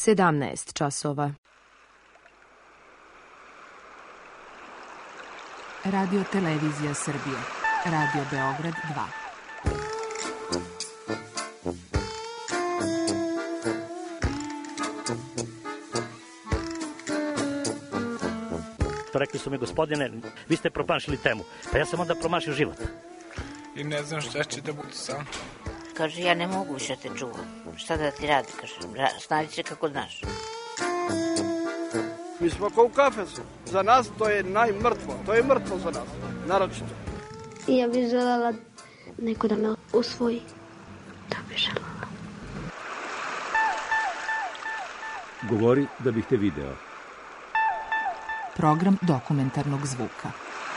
17 časova. Radio Televizija Srbije. Radio Beograd 2. Rekli su mi, gospodine, vi ste promašili temu. Pa ja sam onda promašio život. I ne znam šta će da bude sam. Kaže, ja ne mogu više te čuvam. Šta da ti radi, kaže, snađi se kako znaš. Mi smo kao u kafesu. Za nas to je najmrtvo. To je mrtvo za nas, naročito. Ja bih želela neko da me usvoji. Da bih želela. Govori da bih te video. Program dokumentarnog zvuka.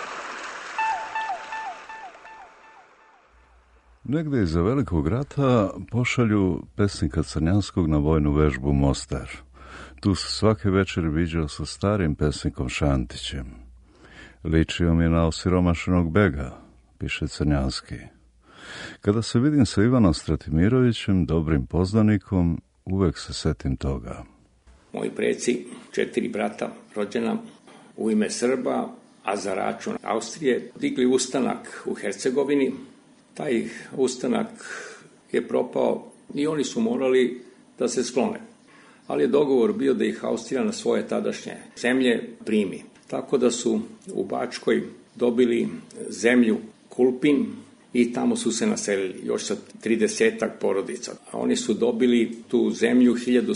Negde iza Velikog rata pošalju pesnika Crnjanskog na vojnu vežbu Mostar. Tu se svake večeri viđao sa starim pesnikom Šantićem. Ličio mi je na osiromašenog bega, piše Crnjanski. Kada se vidim sa Ivanom Stratimirovićem, dobrim poznanikom, uvek se setim toga. Moji preci, 4 brata rođena u ime Srba, a za račun Austrije, digli ustanak u Hercegovini. Taj ustanak je propao i oni su morali da se sklone. Ali je dogovor bio da ih Austrija na svoje tadašnje zemlje primi. Tako da su u Bačkoj dobili zemlju Kulpin i tamo su se naselili još sa 30 porodica. Oni su dobili tu zemlju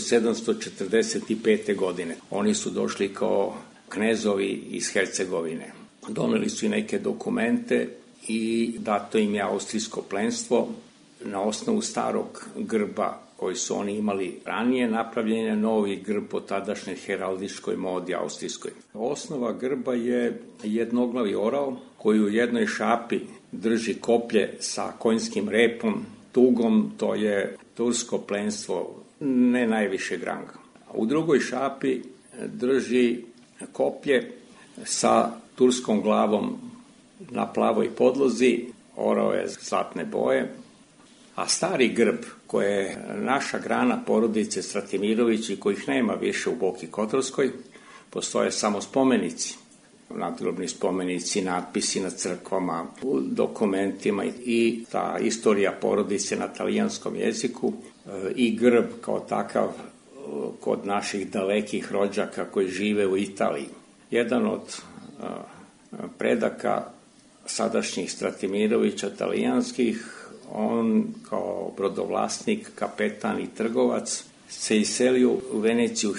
1745. godine. Oni su došli kao knezovi iz Hercegovine. Doneli su i neke dokumente i dato im je austrijsko plenstvo. Na osnovu starog grba koji su oni imali ranije, napravljen je novi grb po tadašnjoj heraldičkoj modi austrijskoj. Osnova grba je jednoglavi orao koji u jednoj šapi drži koplje sa konjskim repom, tugom, to je tursko plenstvo, ne najvišeg ranga. U drugoj šapi drži koplje sa turskom glavom na plavoj podlozi, orao je zlatne boje, a stari grb, koje je naša grana porodice Stratimirović i kojih nema više u Boki Kotorskoj, postoje samo spomenici, nadgrobni spomenici, natpisi na crkvama, u dokumentima i ta istorija porodice na talijanskom jeziku i grb kao takav kod naših dalekih rođaka koji žive u Italiji. Jedan od predaka sadašnjih Stratimirovića talijanskih, on kao brodovlasnik, kapetan i trgovac se iselio u Veneciju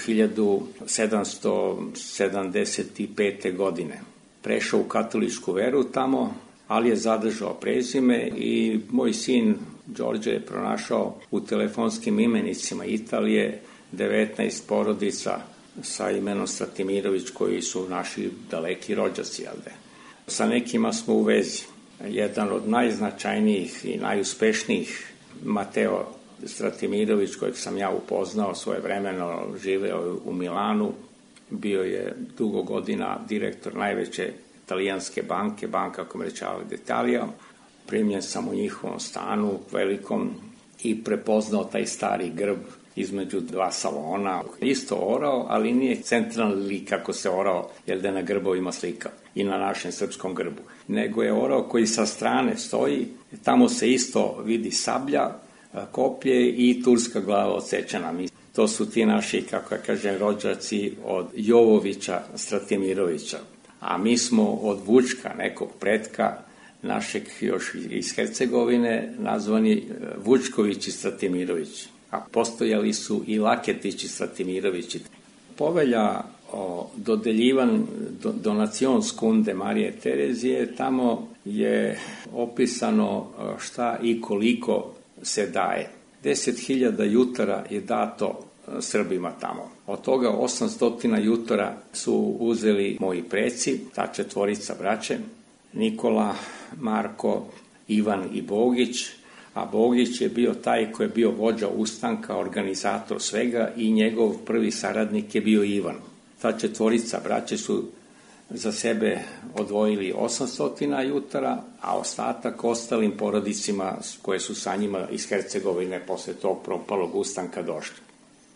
1775. godine. Prešao u katoličku veru tamo, ali je zadržao prezime i moj sin Đorđe je pronašao u telefonskim imenicima Italije 19 porodica sa imenom Stratimirović koji su naši daleki rođaci. Sa nekima smo u vezi. Jedan od najznačajnijih i najuspešnijih, Mateo Stratimirović, kojeg sam ja upoznao svojevremeno, živeo u Milanu, bio je dugo godina direktor najveće italijanske banke, Banka Commerciale d'Italia. Primljen sam u njihovom stanu velikom i prepoznao taj stari grb između 2 salona. Isto orao, ali nije centralni lik kako se orao, jer da je na grbovima slika i na našem srpskom grbu. Nego je orao koji sa strane stoji, tamo se isto vidi sablja, koplje i turska glava odsečena. To su ti naši, kako ja kažem, rođaci od Jovovića Stratimirovića. A mi smo od Vučka, nekog pretka našeg još iz Hercegovine, nazvani Vučković i Stratimirović. A postojali su i Laketić i Stratimirović. Povelja o dodeljivan donacion skunde Marije Terezije, tamo je opisano šta i koliko se daje. 10.000 jutara je dato Srbima tamo. Od toga 800 jutara su uzeli moji preci, ta 4 braće, Nikola, Marko, Ivan i Bogić, a Bogić je bio taj koji je bio vođa ustanka, organizator svega i njegov prvi saradnik je bio Ivan. Ta 4 braće su za sebe odvojili 800 jutara, a ostatak ostalim porodicima koje su sa njima iz Hercegovine posle tog propalog ustanka došli.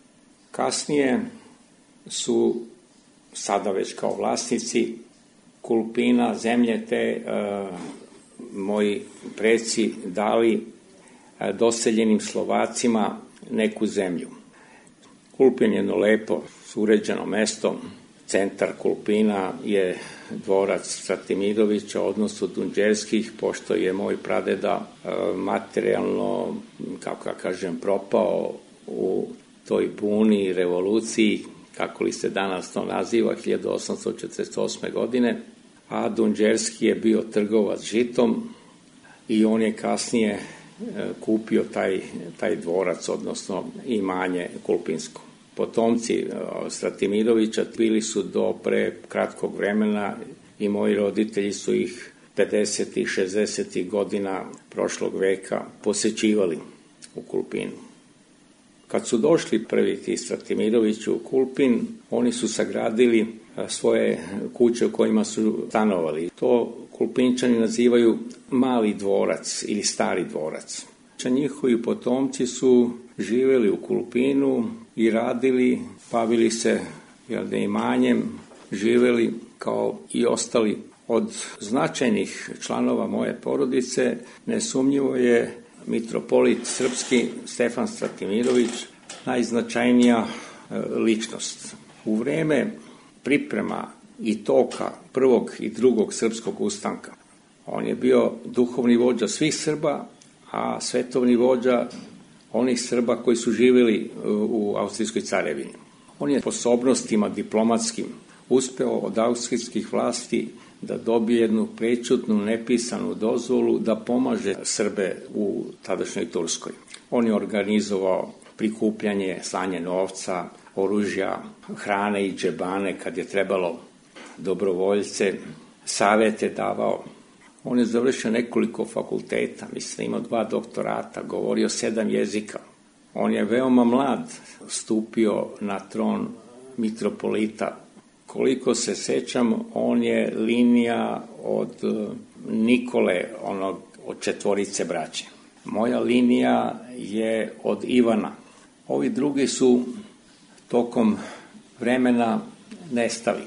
Kasnije su sada već kao vlasnici Kulpina, zemlje te, moji preci dali doseljenim Slovacima neku zemlju. Kulpin je jedno lepo, uređeno mesto. Centar Kulpina je dvorac Stratimirovića, odnosno Dunđerskih, pošto je moj pradeda materijalno, kako ja kažem, propao u toj buni i revoluciji, kako li se danas to naziva, 1848. godine, a Dunđerski je bio trgovac žitom i on je kasnije kupio taj dvorac, odnosno imanje Kulpinsko. Potomci Stratimirovića bili su do pre kratkog vremena i moji roditelji su ih 50. i 60. godina prošlog veka posećivali u Kulpinu. Kad su došli prvi ti Stratimirovići u Kulpin, oni su sagradili svoje kuće u kojima su stanovali. To Kulpinčani nazivaju mali dvorac ili stari dvorac. Njihovi potomci su živjeli u Kulpinu i radili, bavili se imanjem, živjeli kao i ostali. Od značajnih članova moje porodice nesumnjivo je mitropolit srpski Stefan Stratimirović najznačajnija ličnost. U vreme priprema i toka prvog i drugog srpskog ustanka on je bio duhovni vođa svih Srba, a svetovni vođa onih Srba koji su živjeli u Austrijskoj carevini. On je sposobnostima diplomatskim uspeo od austrijskih vlasti da dobije jednu prečutnu, nepisanu dozvolu da pomaže Srbe u tadašnjoj Turskoj. On je organizovao prikupljanje, slanje novca, oružja, hrane i džebane kad je trebalo, dobrovoljce, savete davao. On je završio nekoliko fakulteta, mislim, imao 2 doktorata, govorio 7 jezika. On je veoma mlad stupio na tron mitropolita. Koliko se sećam, on je linija od Nikole, od 4 braće. Moja linija je od Ivana. Ovi drugi su tokom vremena nestali.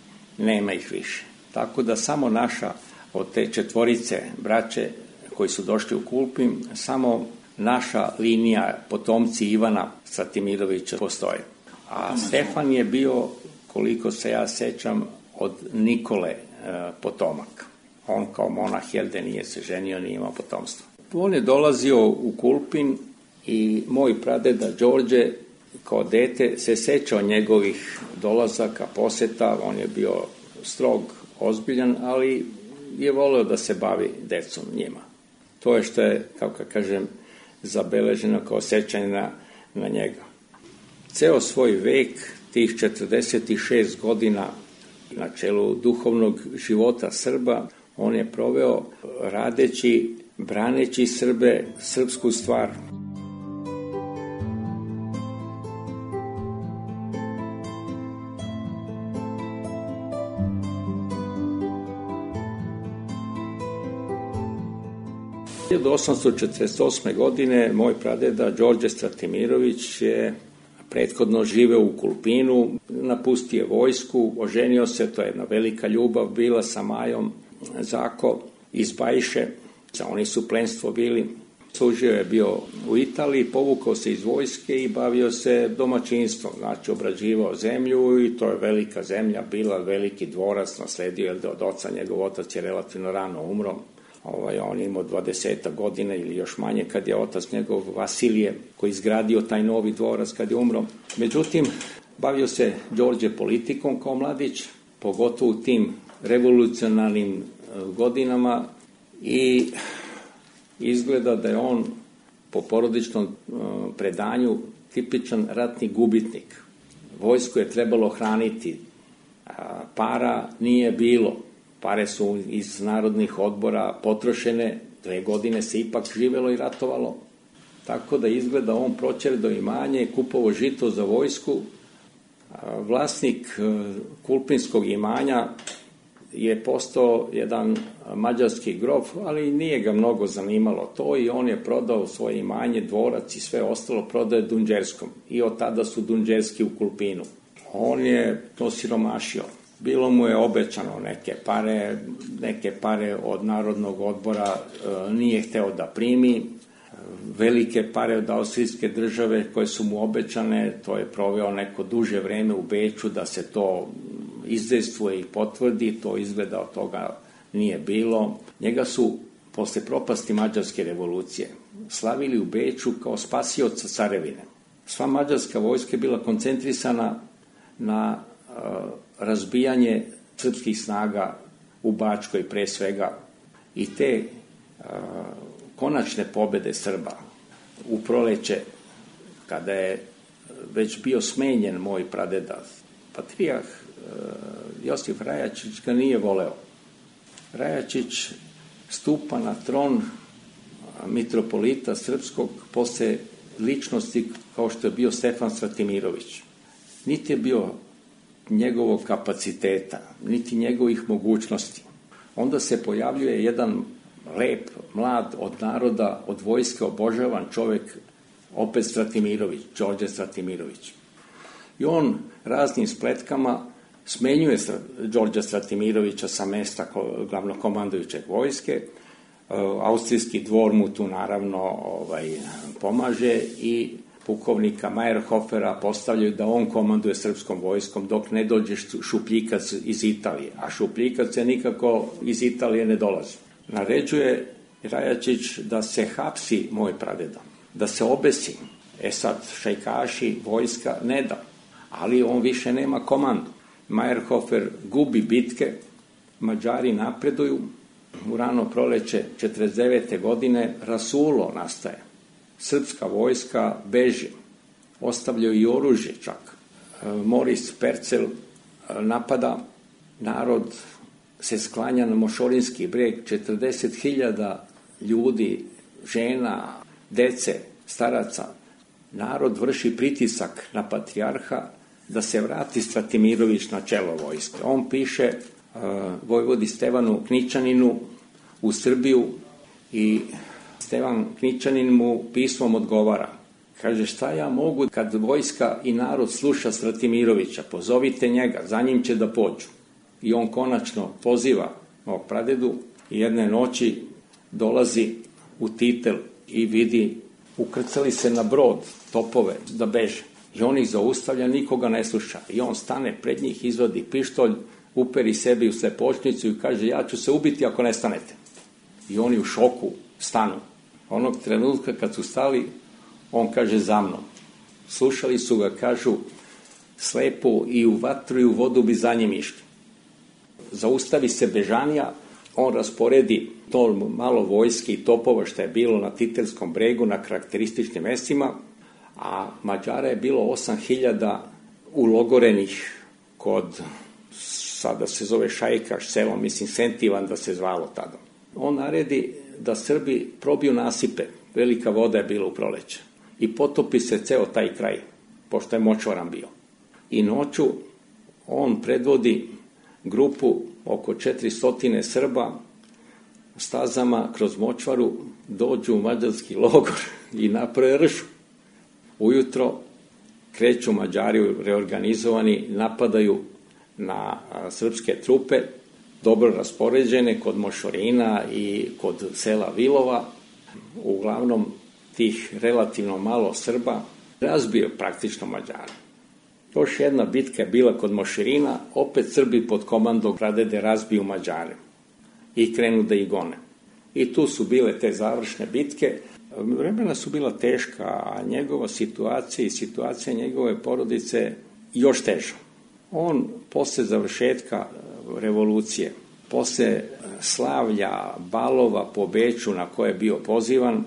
Nema ih više. Tako da samo naša, od te 4 braće koji su došli u Kulpin, samo naša linija, potomci Ivana Stratimirovića, postoje. A Stefan je bio, koliko se ja sećam, od Nikole potomak. On kao monah, jel da nije se ženio, nije imao potomstvo. On je dolazio u Kulpin i moj pradeda Đorđe kao dete se sećao njegovih dolazaka, poseta. On je bio strog, ozbiljan, ali je voleo da se bavi decom njima. To je što je, kako kažem, zabeleženo kao sećanje na njega. Ceo svoj vek, tih 46 godina na čelu duhovnog života Srba, on je proveo radeći, braneći Srbe, srpsku stvar. U 1848. godine moj pradeda Đorđe Stratimirović je prethodno živeo u Kulpinu, napustio vojsku, oženio se, to je jedna velika ljubav bila sa Majom Zako iz Bajše, oni su plenstvo bili. Služio je bio u Italiji, povukao se iz vojske i bavio se domaćinstvom, znači obrađivao zemlju i to je velika zemlja, bila veliki dvorac, nasledio je od oca, njegov otac je relativno rano umro. On je imao 20 godina ili još manje kad je otac njegov Vasilije koji izgradio taj novi dvorac kad je umro. Međutim, bavio se Đorđe politikom kao mladić, pogotovo u tim revolucionarnim godinama i izgleda da je on po porodičnom predanju tipičan ratni gubitnik. Vojsku je trebalo hraniti, para nije bilo. Pare su iz narodnih odbora potrošene, 2 godine se ipak živelo i ratovalo. Tako da izgleda on proćerdo imanje, kupovo žito za vojsku. Vlasnik Kulpinskog imanja je postao jedan mađarski grof, ali nije ga mnogo zanimalo to i on je prodao svoje imanje, dvorac i sve ostalo prodaje Dunđerskom. I od tada su Dunđerski u Kulpinu. On je to siromašio. Bilo mu je obećano neke pare od Narodnog odbora, nije hteo da primi. Velike pare od austrijske države koje su mu obećane, to je proveo neko duže vreme u Beču da se to izdejstvuje i potvrdi, to izgleda od toga nije bilo. Njega su, posle propasti Mađarske revolucije, slavili u Beču kao spasioca carevine. Sva mađarska vojska je bila koncentrisana na razbijanje srpskih snaga u Bačkoj pre svega i te konačne pobede Srba u proleće, kada je već bio smenjen moj pradeda, patrijarh Josif Rajačić ga nije voleo. Rajačić stupa na tron mitropolita srpskog posle ličnosti kao što je bio Stefan Stratimirović. Niti je bio njegovog kapaciteta, niti njegovih mogućnosti. Onda se pojavljuje jedan lep, mlad, od naroda, od vojske obožavan čovek, opet Stratimirović, Đorđe Stratimirović. I on raznim spletkama smenjuje Đorđa Stratimirovića sa mesta glavnokomandujućeg vojske. Austrijski dvor mu tu naravno pomaže i pukovnika Majerhofera postavljaju da on komanduje srpskom vojskom dok ne dođe Šupljikac iz Italije. A Šupljikac je nikako iz Italije ne dolazi. Naređuje Rajačić da se hapsi moj pradeda, da se obesi. Sad šajkaši, vojska ne da, ali on više nema komandu. Majerhofer gubi bitke, Mađari napreduju, u rano proleće 49. godine rasulo nastaje. Srpska vojska beži, ostavljaju i oružje čak. Moris Percel napada, narod se sklanja na Mošorinski breg, 40.000 ljudi, žena, dece, staraca. Narod vrši pritisak na patrijarha da se vrati Stratimirović na čelo vojske. On piše vojvodi Stevanu Knićaninu u Srbiju i Stevan Knićanin mu pismom odgovara. Kaže, šta ja mogu kad vojska i narod sluša Stratimirovića, pozovite njega, za njim će da pođu. I on konačno poziva mog pradedu i jedne noći dolazi u Titel i vidi, ukrcali se na brod topove da beže. I on ih zaustavlja, nikoga ne sluša. I on stane pred njih, izvadi pištolj, uperi sebi u slepočnicu i kaže, ja ću se ubiti ako ne stanete. I oni u šoku stanu. Onog trenutka kad su stali, on kaže, za mnom. Slušali su ga, kažu, slepo i u vatru i u vodu bi za njim išli. Zaustavi se bežanija, on rasporedi to malo vojske i topova što je bilo na Titelskom bregu na karakterističnim mestima, a Mađara je bilo 8.000 ulogorenih kod, sada se zove Šajkaš selo, mislim Sentivan da se zvalo tada. On naredi da Srbi probiju nasipe, velika voda je bila u proleće, i potopi se ceo taj kraj, pošto je močvaran bio. I noću on predvodi grupu oko 400 Srba stazama kroz močvaru, dođu u mađarski logor i naprave ršu. Ujutro kreću Mađari reorganizovani, napadaju na srpske trupe, dobro raspoređene kod Mošorina i kod sela Vilova, uglavnom tih relativno malo Srba, razbio praktično Mađara. Još jedna bitka je bila kod Mošorina, opet Srbi pod komandom pradede razbiju Mađare i krenu da ih gone. I tu su bile te završne bitke. Vremena su bila teška, a njegova situacija i situacija njegove porodice još teža. On posle završetka revolucije, posle slavlja, balova po Beču na koje je bio pozivan,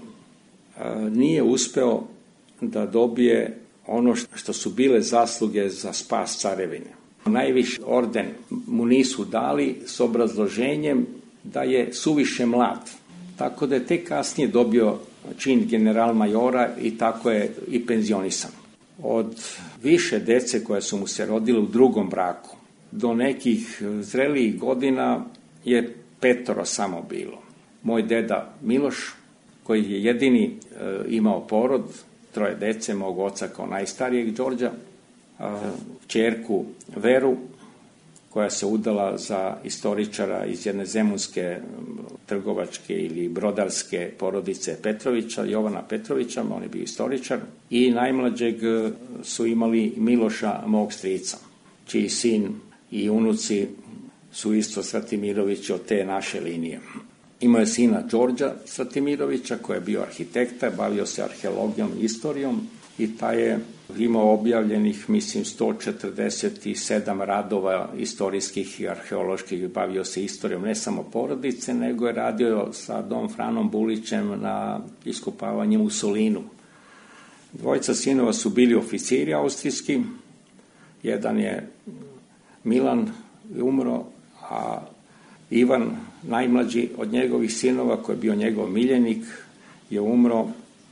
nije uspeo da dobije ono što su bile zasluge za spas carevine. Najviši orden mu nisu dali s obrazloženjem da je suviše mlad. Tako da je tek kasnije dobio čin general-majora i tako je i penzionisan. Od više dece koje su mu se rodile u drugom braku, do nekih zrelijih godina je 5 samo bilo. Moj deda Miloš, koji je jedini imao porod, 3 dece, mog oca kao najstarijeg Đorđa, ćerku Veru, koja se udala za istoričara iz jedne zemunske trgovačke ili brodarske porodice Petrovića, Jovana Petrovića, on je bio istoričar, i najmlađeg su imali Miloša, mog strica, čiji sin i unuci su isto Stratimirovići od te naše linije. Imao je sina Đorđa Stratimirovića, koji je bio arhitekta, bavio se arheologijom i istorijom, i taj je imao objavljenih, mislim, 147 radova istorijskih i arheoloških, bavio se istorijom ne samo porodice, nego je radio sa Dom Franom Bulićem na iskopavanju u Solinu. 2 sinova su bili oficiri austrijski, jedan je Milan umro, a Ivan, najmlađi od njegovih sinova, koji je bio njegov miljenik, je umro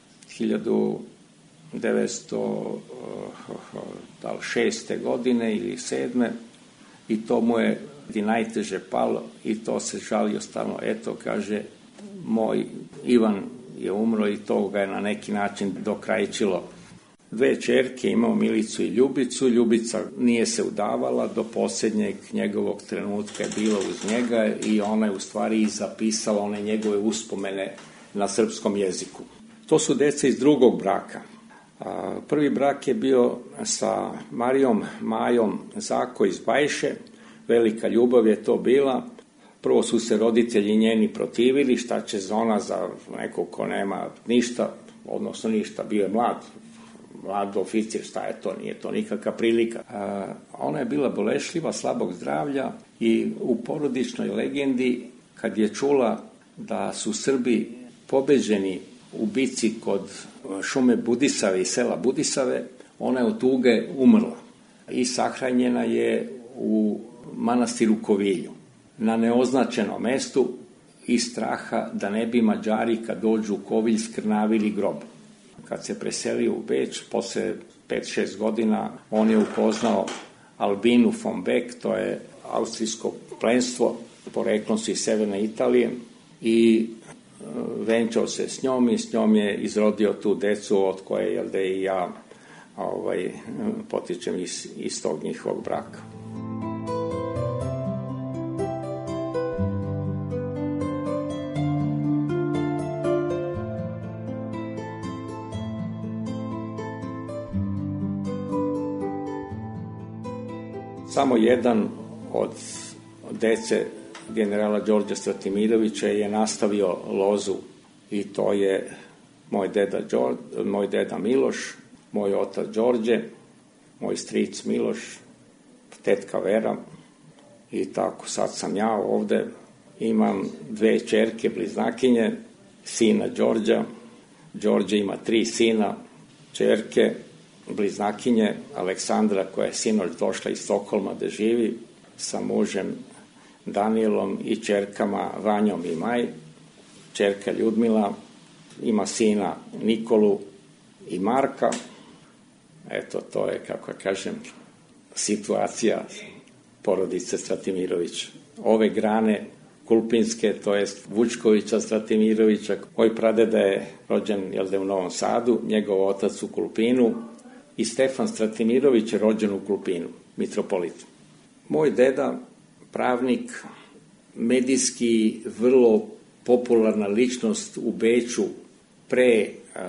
1906. godine ili 7. i to mu je najteže palo i to se žalio stalno. Eto, kaže, moj Ivan je umro i to ga je na neki način dokrajčilo. 2 ćerke, imao Milicu i Ljubicu. Ljubica nije se udavala, do posljednjeg njegovog trenutka je bila uz njega i ona je u stvari i zapisala one njegove uspomene na srpskom jeziku. To su deca iz drugog braka. Prvi brak je bio sa Marijom Majom Zako iz Bajše. Velika ljubav je to bila. Prvo su se roditelji njeni protivili, šta će ona za nekog ko nema ništa, odnosno ništa, bio je mlad oficir, šta je to, nije to nikakva prilika. Ona je bila bolešljiva, slabog zdravlja i u porodičnoj legendi, kad je čula da su Srbi pobeđeni u bici kod šume Budisave i sela Budisave, ona je od tuge umrla i sahranjena je u manastiru Kovilju, na neoznačenom mestu, iz straha da ne bi Mađari kad dođu u Kovilj skrnavili grob. Kad se preselio u Beč, posle 5-6 godina, on je upoznao Albinu von Beck, to je austrijsko plenstvo, poreklom su iz severne Italije, i venčao se s njom i s njom je izrodio tu decu od koje, jel da i ja potičem iz tog njihovog braka. Samo jedan od dece generala Đorđa Stratimirovića je nastavio lozu i to je moj deda Miloš, moj otac Đorđe, moj stric Miloš, tetka Vera i tako. Sad sam ja ovde, imam 2 ćerke bliznakinje, sina Đorđa. Đorđe ima 3 sina, ćerke bliznakinje, Aleksandra, koja je sinoć došla iz Stokholma da živi sa mužem Danielom i ćerkama Vanjom i Maj. Ćerka Ljudmila ima sina Nikolu i Marka. Eto, to je, kako kažem, situacija porodice Stratimirović. Ove grane Kulpinske, to jest Vučkovića Stratimirovića, moj pradeda je rođen, u Novom Sadu, njegov otac u Kulpinu, i Stefan Stratimirović je rođen u Kulpinu, mitropolit. Moj deda, pravnik, medijski vrlo popularna ličnost u Beču pre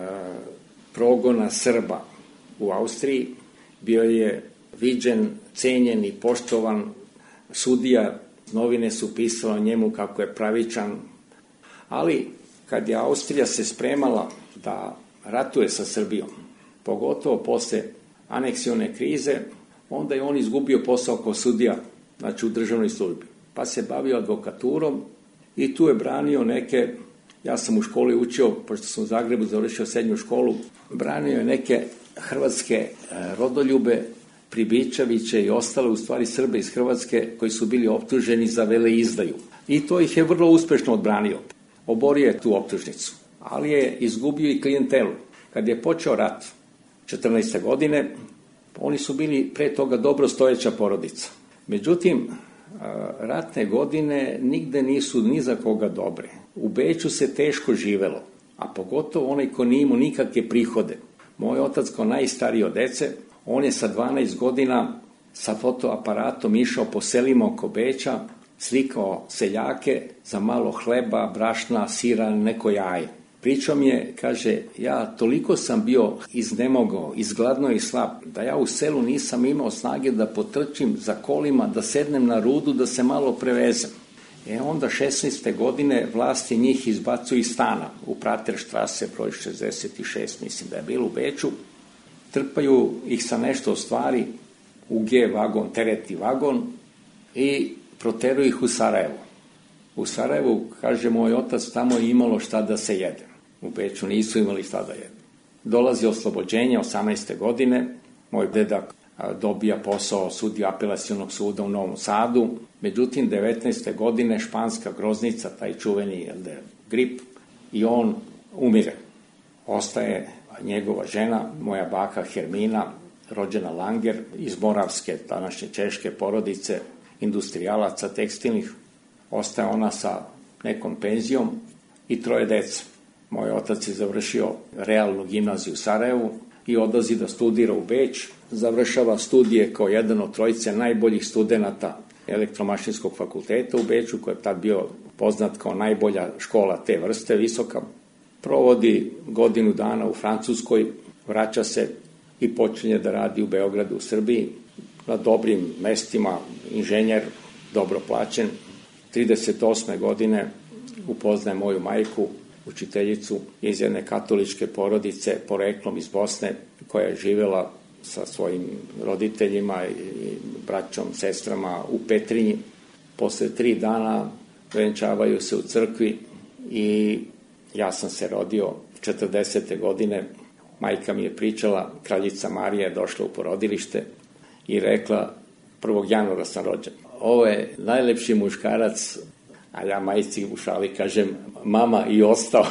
progona Srba u Austriji, bio je viđen, cenjen i poštovan sudija, novine su pisale o njemu kako je pravičan, ali kad je Austrija se spremala da ratuje sa Srbijom, pogotovo posle aneksione krize, onda je on izgubio posao kao sudija, znači u državnoj službi, pa se bavio advokaturom i tu je branio neke, ja sam u školi učio, pošto sam u Zagrebu završio srednju školu, branio je neke hrvatske rodoljube, Pribičeviće i ostale, u stvari Srbe iz Hrvatske, koji su bili optuženi za veleizdaju. I to ih je vrlo uspešno odbranio. Oborio je tu optužnicu, ali je izgubio i klijentelu. Kad je počeo rat 14. godine, oni su bili pre toga dobro stojeća porodica. Međutim, ratne godine nigde nisu ni za koga dobre. U Beču se teško živelo, a pogotovo onaj ko nije imao nikakve prihode. Moj otac kao najstariji od dece, on je sa 12 godina sa fotoaparatom išao po selima oko Beča, slikao seljake za malo hleba, brašna, sira, neko jaje. Pričao mi je, kaže, ja toliko sam bio iznemogao, izgladno i slab, da ja u selu nisam imao snage da potrčim za kolima, da sednem na rudu, da se malo prevezem. Onda 16. godine vlasti njih izbacuju iz stana u Praterštrase, broj 66, mislim da je bilo u Beču. Trpaju ih sa nešto stvari u G vagon, teretni vagon i proteruju ih u Sarajevo. U Sarajevu, kaže moj otac, tamo je imalo šta da se jede. U Beču nisu imali šta da jede. Dolazi oslobođenje 18. godine, moj dedak dobija posao sudija apelacionog suda u Novom Sadu, međutim 19. godine španska groznica, taj čuveni grip, i on umire. Ostaje njegova žena, moja baka Hermina, rođena Langer, iz moravske, današnje češke porodice, industrijalaca tekstilnih. Ostaje ona sa nekom penzijom i 3 dece. Moj otac je završio realnu gimnaziju u Sarajevu i odlazi da studira u Beč. Završava studije kao jedan od 3 najboljih studenata elektromašinskog fakulteta u Beču, koji je tad bio poznat kao najbolja škola te vrste, visoka. Provodi godinu dana u Francuskoj, vraća se i počinje da radi u Beogradu, u Srbiji, na dobrim mestima, inženjer, dobro plaćen. 38. godine upoznaje moju majku, učiteljicu iz jedne katoličke porodice, poreklom iz Bosne, koja je živjela sa svojim roditeljima i braćom, sestrama u Petrinji. Posle 3 dana venčavaju se u crkvi i ja sam se rodio 40. godine. Majka mi je pričala, kraljica Marija je došla u porodilište i rekla, 1. januara sam rođen. Ovo je najlepši muškarac, a ja majci u šali kažem, mama i ostao.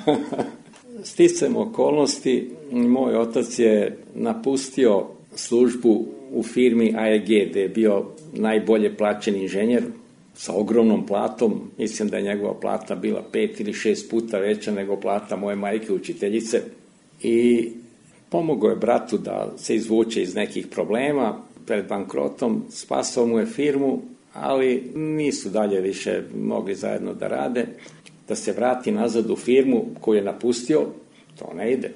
Sticajem okolnosti, moj otac je napustio službu u firmi AEG, gde je bio najbolje plaćen inženjer, sa ogromnom platom. Mislim da je njegova plata bila 5 ili 6 puta veća nego plata moje majke učiteljice. I pomogao je bratu da se izvuče iz nekih problema. Pred bankrotom spasao mu je firmu, ali nisu dalje više mogli zajedno da rade. Da se vrati nazad u firmu koju je napustio, to ne ide.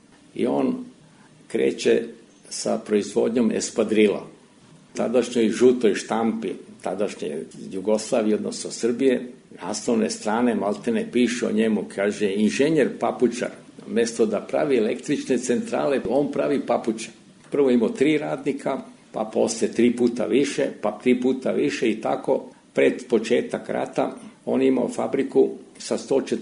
I on kreće sa proizvodnjom espadrila. Tadašnjoj žutoj štampi, tadašnje Jugoslavije, odnosno Srbije, naslovne strane maltene piše o njemu, kaže, inženjer papučar. Mesto da pravi električne centrale, on pravi papuče. Prvo imao 3 radnika, pa posle 3 puta više, pa 3 puta više i tako. Pred početak rata on imao fabriku sa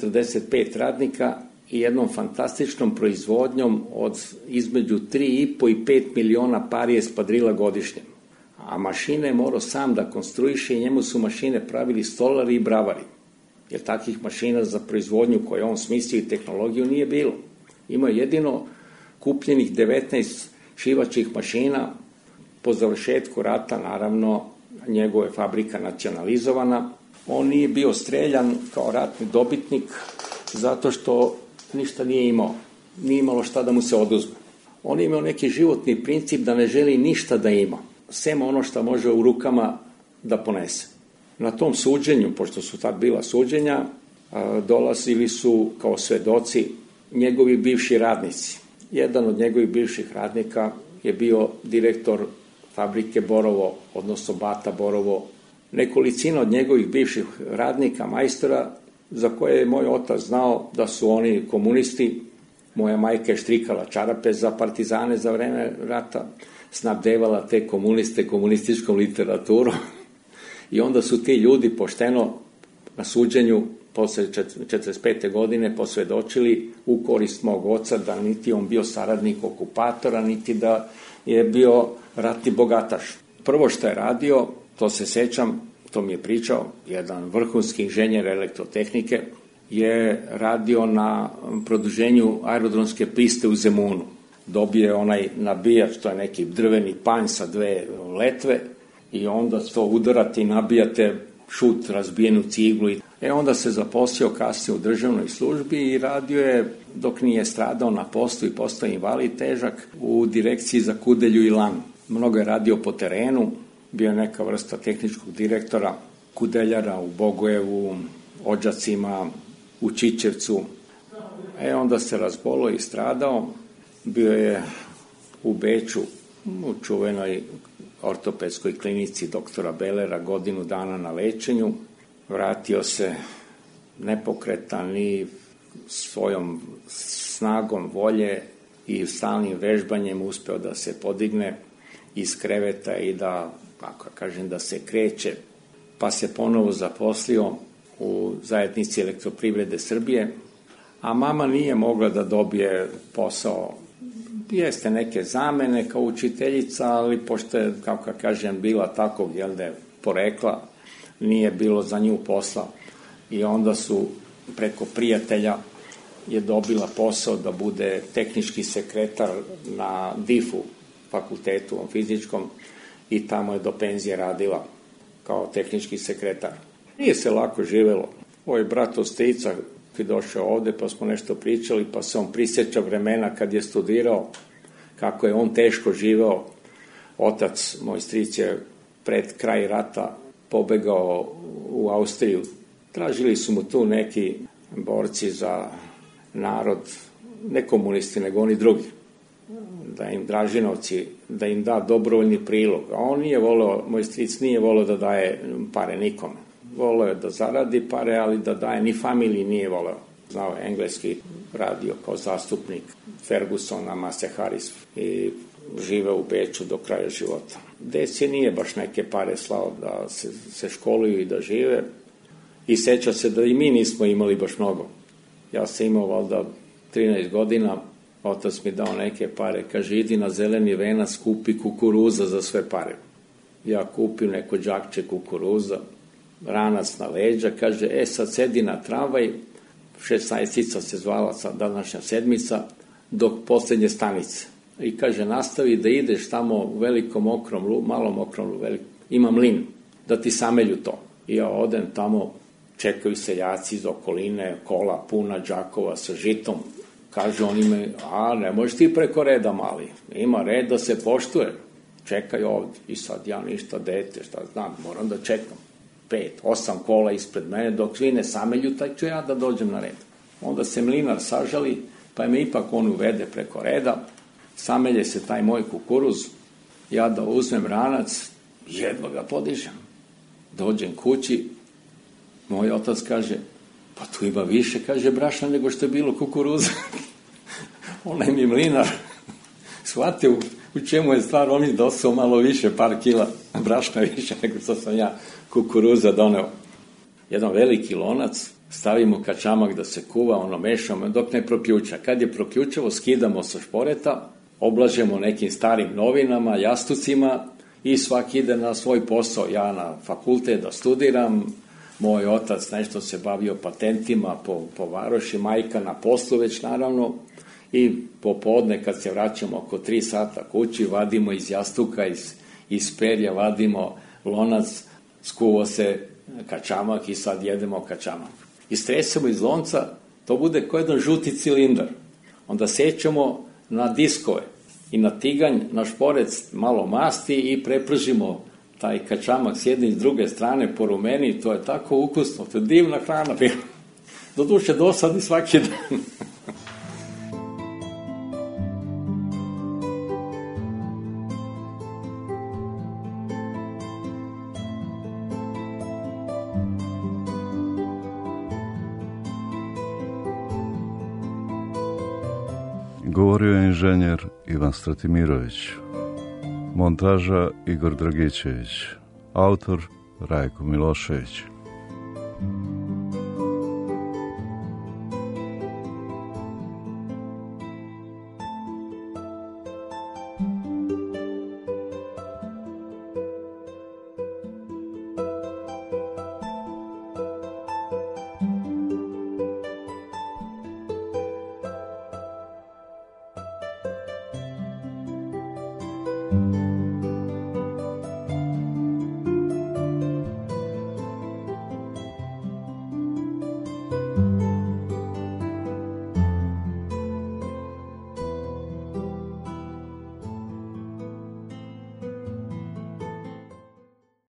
145 radnika i jednom fantastičnom proizvodnjom od između 3,5 i 5 miliona pari espadrila godišnje. A mašine morao sam da konstruiše i njemu su mašine pravili stolari i bravari. Jer takvih mašina za proizvodnju koje on smislio i tehnologiju nije bilo. Imao jedino kupljenih 19 šivačih mašina. Po završetku rata, naravno, njegova je fabrika nacionalizovana. On nije bio streljan kao ratni dobitnik zato što ništa nije imao. Nije imalo šta da mu se oduzme. On je imao neki životni princip da ne želi ništa da ima, sem ono što može u rukama da ponese. Na tom suđenju, pošto su tad bila suđenja, dolazili su kao svedoci njegovi bivši radnici. Jedan od njegovih bivših radnika je bio direktor fabrike Borovo, odnosno Bata Borovo. Nekolicina od njegovih bivših radnika, majstora, za koje je moj otac znao da su oni komunisti. Moja majka je štrikala čarape za partizane za vreme rata, snabdevala te komuniste komunističkom literaturom. I onda su ti ljudi pošteno na suđenju posle 45. godine posvedočili u korist mog oca da niti on bio saradnik okupatora, niti da je bio ratni bogataš. Prvo što je radio, to se sećam, to mi je pričao, jedan vrhunski inženjer elektrotehnike, je radio na produženju aerodromske piste u Zemunu. Dobije onaj nabijač, to je neki drveni panj sa 2 letve i onda to udarate i nabijate šut, razbijenu ciglu. Onda se zaposlio kasnije u državnoj službi i radio je, dok nije stradao na poslu i postao invalid težak, u direkciji za kudelju i lan. Mnogo je radio po terenu, bio je neka vrsta tehničkog direktora, kudeljara u Bogojevu, Odžacima, u Čičevcu. Onda se razbolio i stradao. Bio je u Beču, u čuvenoj ortopedskoj klinici doktora Belera, godinu dana na lečenju. Vratio se nepokretan i svojom snagom volje i stalnim vežbanjem uspeo da se podigne iz kreveta i da, kako kažem, da se kreće. Pa se ponovo zaposlio u zajednici Elektroprivrede Srbije, a mama nije mogla da dobije posao. Jeste neke zamene kao učiteljica, ali pošto je, kako kažem, bila takvog, porekla, nije bilo za nju posla. I onda su preko prijatelja je dobila posao da bude tehnički sekretar na DIF-u, fakultetu fizičkom, i tamo je do penzije radila kao tehnički sekretar. Nije se lako živelo. Ovaj brat od strica je došao ovde, pa smo nešto pričali, pa se on prisjeća vremena kad je studirao, kako je on teško živeo. Otac, moj stric, je pred kraj rata pobegao u Austriju. Tražili su mu tu neki borci za narod, ne komunisti, nego oni drugi, da im Dražinovci, da im da dobrovoljni prilog. A on nije voleo, moj stric nije voleo da daje pare nikome. Voleo je da zaradi pare, ali da daje ni familiji nije voleo. Znao je engleski, radio kao zastupnik Fergusona, Mase Harris, i živeo u Beču do kraja života. Deci nije baš neke pare slao da se školuju i da žive, i seća se da i mi nismo imali baš mnogo. Ja sam imao valjda 13 godina, otac mi dao neke pare, kaže, idi na Zeleni venac, kupi kukuruza za sve pare. Ja kupim neko džakče kukuruza, ranac na leđa, kaže, sad sedi na tramvaj, 16-ica se zvala današnja sedmica, do poslednje stanice. I kaže, nastavi da ideš tamo u velikom okrom, malom okrom, ima mlin, da ti samelju to. I ja odem tamo, čekaju seljaci iz okoline, kola puna džakova sa žitom. Kaže on ime, ne možeš ti preko reda, mali, ima red da se poštuje, čekaj ovdje. I sad ja ništa, dete, šta znam, moram da čekam 5-8 kola ispred mene, dok svi ne samelju, taj ću ja da dođem na red. Onda se mlinar sažali, pa me ipak on uvede preko reda, samelje se taj moj kukuruz, ja da uzmem ranac, jedva ga podižem. Dođem kući, moj otac kaže, pa tu ima više, kaže, brašna nego što je bilo kukuruza. Onaj mi mlinar shvatio u čemu je stvar, on je dosao malo više, par kila brašna više nego što sam ja kukuruza doneo. Jedan veliki lonac, stavimo kačamak da se kuva, ono mešamo dok ne proključa. Kad je proključavo, skidamo sa šporeta, oblažemo nekim starim novinama, jastucima i svaki ide na svoj posao. Ja na fakultet da studiram, moj otac nešto se bavio patentima po varoši, majka na poslu već naravno, i popodne kad se vraćamo oko 3 sata kući, vadimo iz jastuka, iz perja, vadimo lonac, skuvo se kačamak i sad jedemo kačamak. Istresemo iz lonca, to bude kao jedan žuti cilindar. Onda sećamo na diskove i na tiganj, na šporec malo masti i prepržimo taj kačamak s jedne i s druge strane po rumeni, to je tako ukusno, to je divna hrana bila. Doduše dosadi svaki dan. Govorio je inženjer Ivan Stratimirović, montaža Igor Dragićević, autor Rajko Milošević.